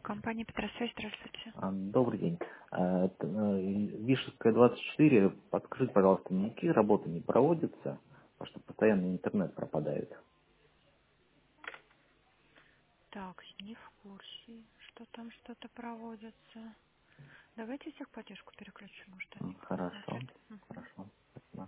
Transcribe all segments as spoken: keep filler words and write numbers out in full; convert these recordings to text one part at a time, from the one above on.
Компания Петросвязь, здравствуйте. А, Добрый день. А, т- э, Вишевская двадцать четыре. Подскажите, пожалуйста, никакие работы не проводятся, потому что постоянно интернет пропадает. Так, не в курсе, что там что-то проводится. Давайте всех поддержку переключу, может М, они Хорошо, посмотрят. Мгм. хорошо. Спасибо.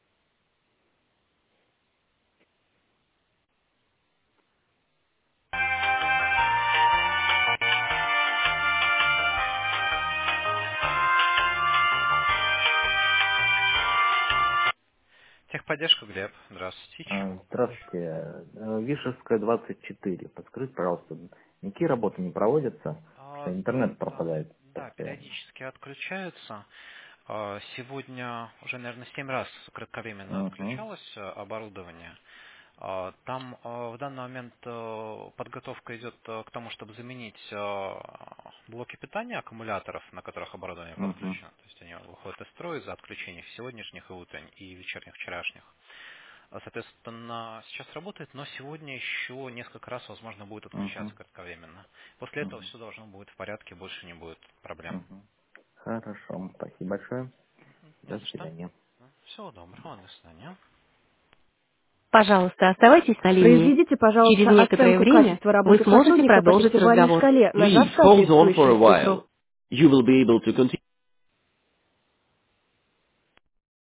Техподдержка, Глеб. Здравствуйте. А, Чему? Здравствуйте. Э, Вишевская двадцать четыре. Подскажите, пожалуйста, никакие работы не проводятся, потому что А, интернет да, пропадает да, постоянно. периодически отключаются. А, Сегодня уже, наверное, семь раз кратковременно Угу, отключалось а, оборудование. А, Там а, в данный момент а, подготовка идет а, к тому, чтобы заменить а, блоки питания аккумуляторов, на которых оборудование угу, подключено. То есть они выходят из строя из-за отключений сегодняшних и утренних, и вечерних, вчерашних. А, Соответственно, сейчас работает, но сегодня еще несколько раз, возможно, будет угу, отключаться кратковременно. После этого угу, все должно будет в порядке, больше не будет проблем. угу. Хорошо, спасибо большое. Не До за что. свидания. Всего доброго, до свидания. Пожалуйста, оставайтесь на линии. Произведите, Через пожалуйста, некоторое оценку время качества вы работы сможете сотрудника по продолжить десятибалльной разговор. шкале, нажав Please hold on for a соответствующую цифру. while. You will be able to continue.